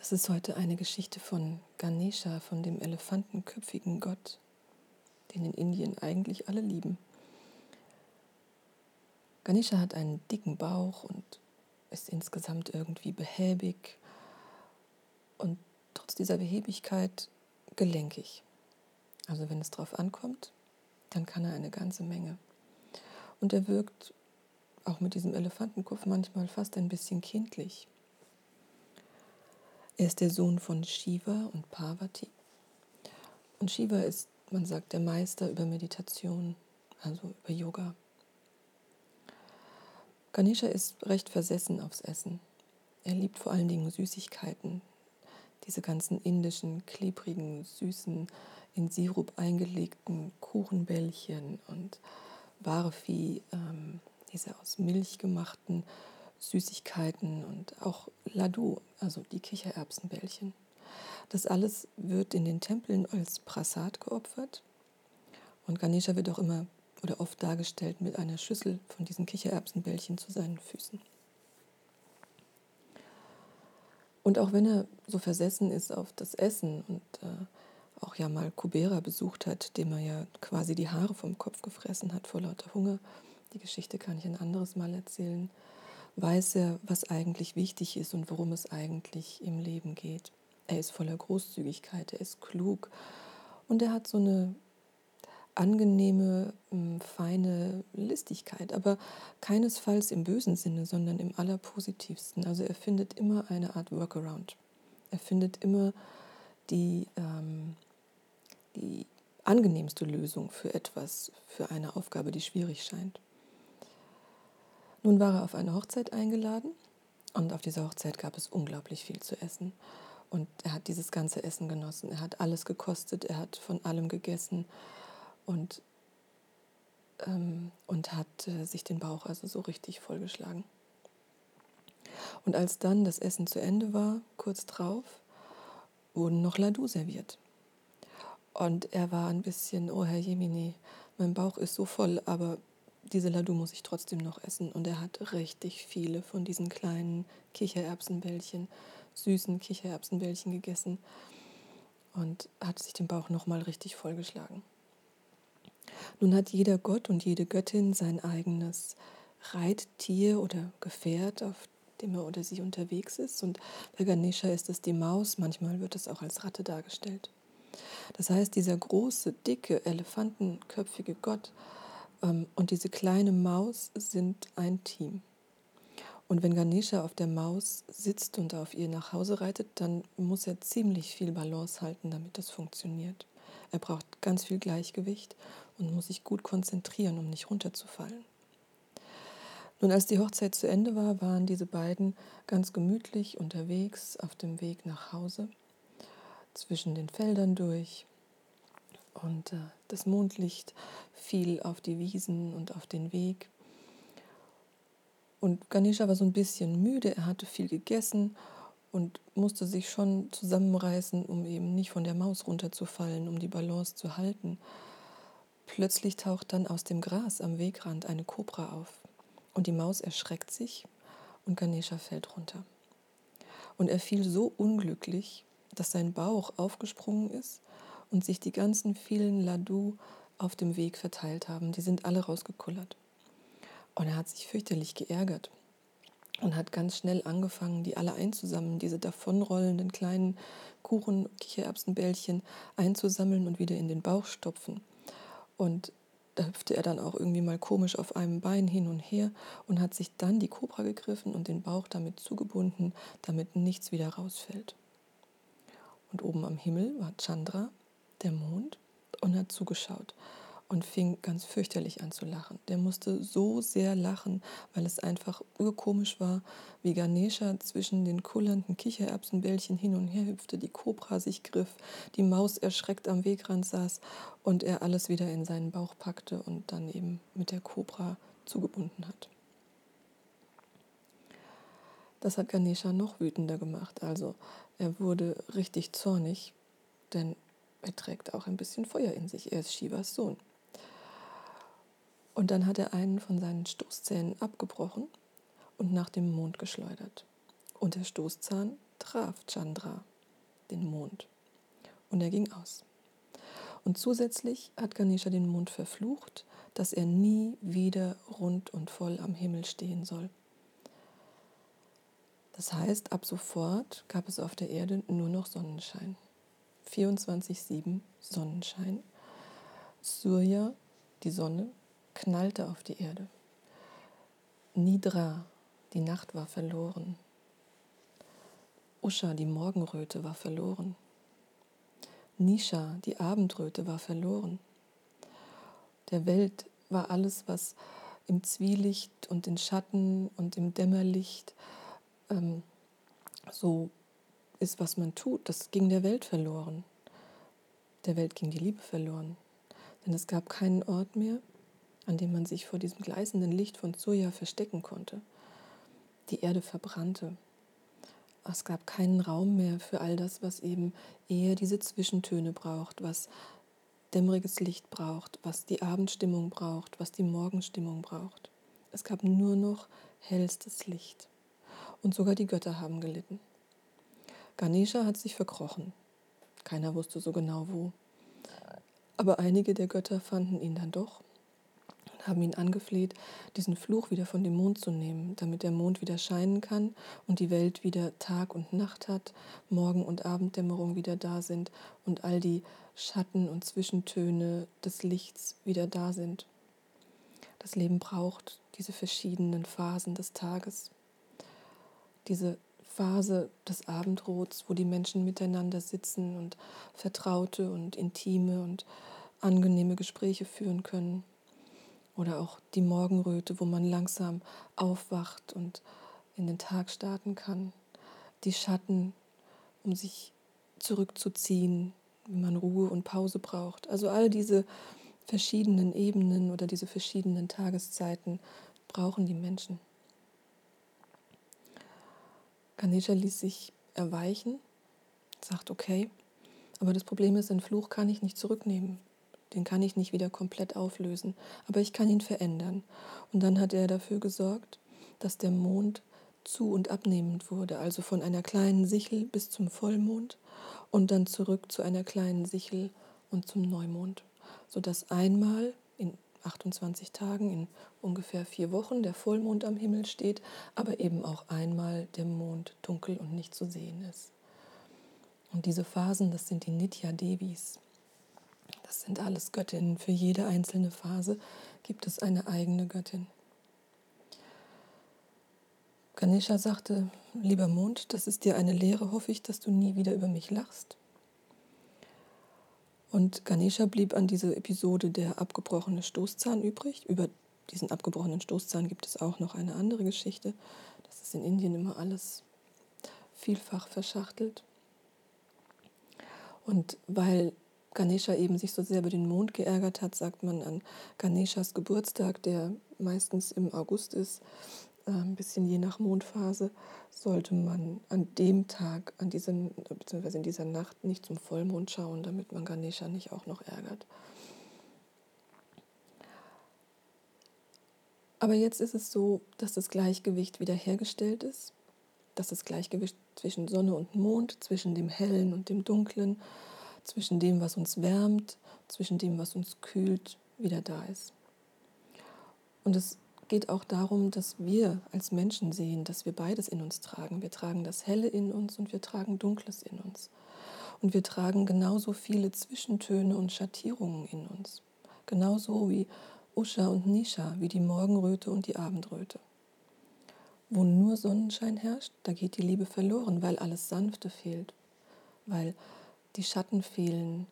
Das ist heute eine Geschichte von Ganesha, von dem elefantenköpfigen Gott, den in Indien eigentlich alle lieben. Ganesha hat einen dicken Bauch und ist insgesamt irgendwie behäbig und trotz dieser Behäbigkeit gelenkig. Also wenn es drauf ankommt, dann kann er eine ganze Menge. Und er wirkt auch mit diesem Elefantenkopf manchmal fast ein bisschen kindlich. Er ist der Sohn von Shiva und Parvati. Und Shiva ist, man sagt, der Meister über Meditation, also über Yoga. Ganesha ist recht versessen aufs Essen. Er liebt vor allen Dingen Süßigkeiten. Diese ganzen indischen, klebrigen, süßen, in Sirup eingelegten Kuchenbällchen und Barfi, diese aus Milch gemachten Süßigkeiten und auch Laddu, also die Kichererbsenbällchen. Das alles wird in den Tempeln als Prasad geopfert und Ganesha wird auch immer oder oft dargestellt mit einer Schüssel von diesen Kichererbsenbällchen zu seinen Füßen. Und auch wenn er so versessen ist auf das Essen und auch ja mal Kubera besucht hat, dem er ja quasi die Haare vom Kopf gefressen hat vor lauter Hunger, die Geschichte kann ich ein anderes Mal erzählen, weiß er, was eigentlich wichtig ist und worum es eigentlich im Leben geht. Er ist voller Großzügigkeit, er ist klug und er hat so eine angenehme, feine Listigkeit, aber keinesfalls im bösen Sinne, sondern im allerpositivsten. Also er findet immer eine Art Workaround. Er findet immer die angenehmste Lösung für etwas, für eine Aufgabe, die schwierig scheint. Nun war er auf eine Hochzeit eingeladen und auf dieser Hochzeit gab es unglaublich viel zu essen. Und er hat dieses ganze Essen genossen. Er hat alles gekostet, er hat von allem gegessen und hat sich den Bauch also so richtig vollgeschlagen. Und als dann das Essen zu Ende war, kurz drauf, wurden noch Laddu serviert. Und er war ein bisschen, oh Herr Jemini, mein Bauch ist so voll, aber diese Laddu muss ich trotzdem noch essen. Und er hat richtig viele von diesen kleinen Kichererbsenbällchen, süßen Kichererbsenbällchen gegessen und hat sich den Bauch nochmal richtig vollgeschlagen. Nun hat jeder Gott und jede Göttin sein eigenes Reittier oder Gefährt, auf dem er oder sie unterwegs ist. Und bei Ganesha ist es die Maus, manchmal wird es auch als Ratte dargestellt. Das heißt, dieser große, dicke, elefantenköpfige Gott und diese kleine Maus sind ein Team. Und wenn Ganesha auf der Maus sitzt und auf ihr nach Hause reitet, dann muss er ziemlich viel Balance halten, damit das funktioniert. Er braucht ganz viel Gleichgewicht und muss sich gut konzentrieren, um nicht runterzufallen. Nun, als die Hochzeit zu Ende war, waren diese beiden ganz gemütlich unterwegs auf dem Weg nach Hause, zwischen den Feldern durch. Und das Mondlicht fiel auf die Wiesen und auf den Weg. Und Ganesha war so ein bisschen müde, er hatte viel gegessen und musste sich schon zusammenreißen, um eben nicht von der Maus runterzufallen, um die Balance zu halten. Plötzlich taucht dann aus dem Gras am Wegrand eine Kobra auf. Und die Maus erschreckt sich und Ganesha fällt runter. Und er fiel so unglücklich, dass sein Bauch aufgesprungen ist und sich die ganzen vielen Laddu auf dem Weg verteilt haben. Die sind alle rausgekullert. Und er hat sich fürchterlich geärgert und hat ganz schnell angefangen, die alle einzusammeln, diese davonrollenden kleinen Kichererbsenbällchen einzusammeln und wieder in den Bauch stopfen. Und da hüpfte er dann auch irgendwie mal komisch auf einem Bein hin und her und hat sich dann die Kobra gegriffen und den Bauch damit zugebunden, damit nichts wieder rausfällt. Und oben am Himmel war Chandra, der Mond, und hat zugeschaut und fing ganz fürchterlich an zu lachen. Der musste so sehr lachen, weil es einfach urkomisch war, wie Ganesha zwischen den kullernden Kichererbsenbällchen hin und her hüpfte, die Kobra sich griff, die Maus erschreckt am Wegrand saß und er alles wieder in seinen Bauch packte und dann eben mit der Kobra zugebunden hat. Das hat Ganesha noch wütender gemacht. Also er wurde richtig zornig, denn er trägt auch ein bisschen Feuer in sich. Er ist Shivas Sohn. Und dann hat er einen von seinen Stoßzähnen abgebrochen und nach dem Mond geschleudert. Und der Stoßzahn traf Chandra den Mond und er ging aus. Und zusätzlich hat Ganesha den Mond verflucht, dass er nie wieder rund und voll am Himmel stehen soll. Das heißt, ab sofort gab es auf der Erde nur noch Sonnenschein. 24/7 Sonnenschein. Surya, die Sonne, knallte auf die Erde. Nidra, die Nacht war verloren. Usha, die Morgenröte, war verloren. Nisha, die Abendröte, war verloren. Der Welt war alles, was im Zwielicht und in Schatten und im Dämmerlicht so ist, was man tut, das ging der Welt verloren. Der Welt ging die Liebe verloren. Denn es gab keinen Ort mehr, an dem man sich vor diesem gleißenden Licht von Surya verstecken konnte. Die Erde verbrannte. Es gab keinen Raum mehr für all das, was eben eher diese Zwischentöne braucht, was dämmeriges Licht braucht, was die Abendstimmung braucht, was die Morgenstimmung braucht. Es gab nur noch hellstes Licht. Und sogar die Götter haben gelitten. Ganesha hat sich verkrochen. Keiner wusste so genau wo. Aber einige der Götter fanden ihn dann doch und haben ihn angefleht, diesen Fluch wieder von dem Mond zu nehmen, damit der Mond wieder scheinen kann und die Welt wieder Tag und Nacht hat, Morgen- und Abenddämmerung wieder da sind und all die Schatten und Zwischentöne des Lichts wieder da sind. Das Leben braucht diese verschiedenen Phasen des Tages. Diese Phase des Abendrots, wo die Menschen miteinander sitzen und vertraute und intime und angenehme Gespräche führen können. Oder auch die Morgenröte, wo man langsam aufwacht und in den Tag starten kann. Die Schatten, um sich zurückzuziehen, wenn man Ruhe und Pause braucht. Also all diese verschiedenen Ebenen oder diese verschiedenen Tageszeiten brauchen die Menschen. Ganesha ließ sich erweichen, sagt okay, aber das Problem ist, den Fluch kann ich nicht zurücknehmen. Den kann ich nicht wieder komplett auflösen, aber ich kann ihn verändern. Und dann hat er dafür gesorgt, dass der Mond zu- und abnehmend wurde, also von einer kleinen Sichel bis zum Vollmond und dann zurück zu einer kleinen Sichel und zum Neumond, sodass einmal in 28 Tagen, in ungefähr 4 Wochen, der Vollmond am Himmel steht, aber eben auch einmal der Mond dunkel und nicht zu sehen ist. Und diese Phasen, das sind die Nitya Devis. Das sind alles Göttinnen. Für jede einzelne Phase gibt es eine eigene Göttin. Ganesha sagte, lieber Mond, das ist dir eine Lehre, hoffe ich, dass du nie wieder über mich lachst. Und Ganesha blieb an diese Episode der abgebrochene Stoßzahn übrig. Über diesen abgebrochenen Stoßzahn gibt es auch noch eine andere Geschichte. Das ist in Indien immer alles vielfach verschachtelt. Und weil Ganesha eben sich so sehr über den Mond geärgert hat, sagt man an Ganeshas Geburtstag, der meistens im August ist, ein bisschen je nach Mondphase, sollte man an dem Tag, beziehungsweise in dieser Nacht nicht zum Vollmond schauen, damit man Ganesha nicht auch noch ärgert. Aber jetzt ist es so, dass das Gleichgewicht wiederhergestellt ist, dass das Gleichgewicht zwischen Sonne und Mond, zwischen dem Hellen und dem Dunklen, zwischen dem, was uns wärmt, zwischen dem, was uns kühlt, wieder da ist. Und es geht auch darum, dass wir als Menschen sehen, dass wir beides in uns tragen. Wir tragen das Helle in uns und wir tragen Dunkles in uns. Und wir tragen genauso viele Zwischentöne und Schattierungen in uns. Genauso wie Usha und Nisha, wie die Morgenröte und die Abendröte. Wo nur Sonnenschein herrscht, da geht die Liebe verloren, weil alles Sanfte fehlt, weil die Schatten fehlen,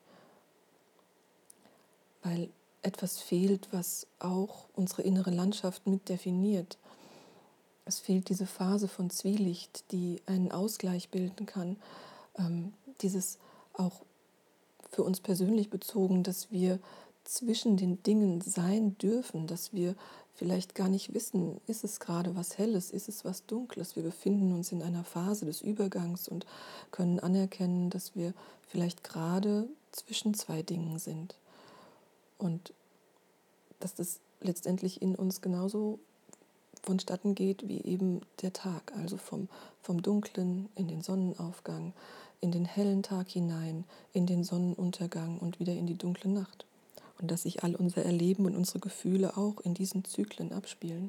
weil etwas fehlt, was auch unsere innere Landschaft mit definiert. Es fehlt diese Phase von Zwielicht, die einen Ausgleich bilden kann. Dieses auch für uns persönlich bezogen, dass wir zwischen den Dingen sein dürfen, dass wir vielleicht gar nicht wissen, ist es gerade was Helles, ist es was Dunkles. Wir befinden uns in einer Phase des Übergangs und können anerkennen, dass wir vielleicht gerade zwischen zwei Dingen sind. Und dass das letztendlich in uns genauso vonstatten geht wie eben der Tag, also vom Dunklen in den Sonnenaufgang, in den hellen Tag hinein, in den Sonnenuntergang und wieder in die dunkle Nacht. Und dass sich all unser Erleben und unsere Gefühle auch in diesen Zyklen abspielen.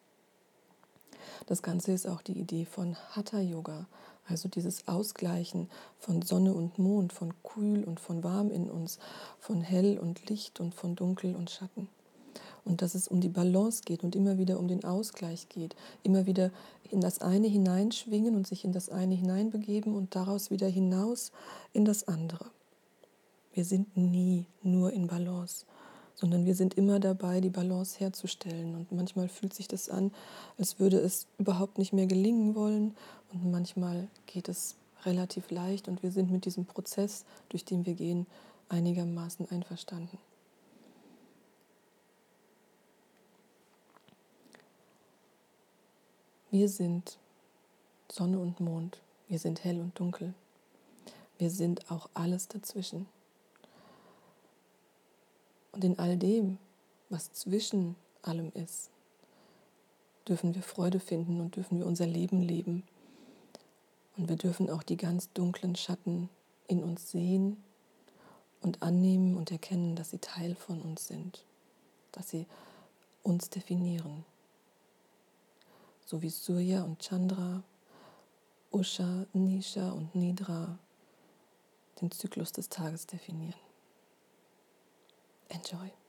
Das Ganze ist auch die Idee von Hatha-Yoga, also dieses Ausgleichen von Sonne und Mond, von kühl und von warm in uns, von hell und Licht und von dunkel und Schatten. Und dass es um die Balance geht und immer wieder um den Ausgleich geht, immer wieder in das eine hineinschwingen und sich in das eine hineinbegeben und daraus wieder hinaus in das andere. Wir sind nie nur in Balance, sondern wir sind immer dabei, die Balance herzustellen. Und manchmal fühlt sich das an, als würde es überhaupt nicht mehr gelingen wollen. Und manchmal geht es relativ leicht und wir sind mit diesem Prozess, durch den wir gehen, einigermaßen einverstanden. Wir sind Sonne und Mond, wir sind hell und dunkel, wir sind auch alles dazwischen. Und in all dem, was zwischen allem ist, dürfen wir Freude finden und dürfen wir unser Leben leben. Und wir dürfen auch die ganz dunklen Schatten in uns sehen und annehmen und erkennen, dass sie Teil von uns sind, dass sie uns definieren. So wie Surya und Chandra, Usha, Nisha und Nidra den Zyklus des Tages definieren. Enjoy.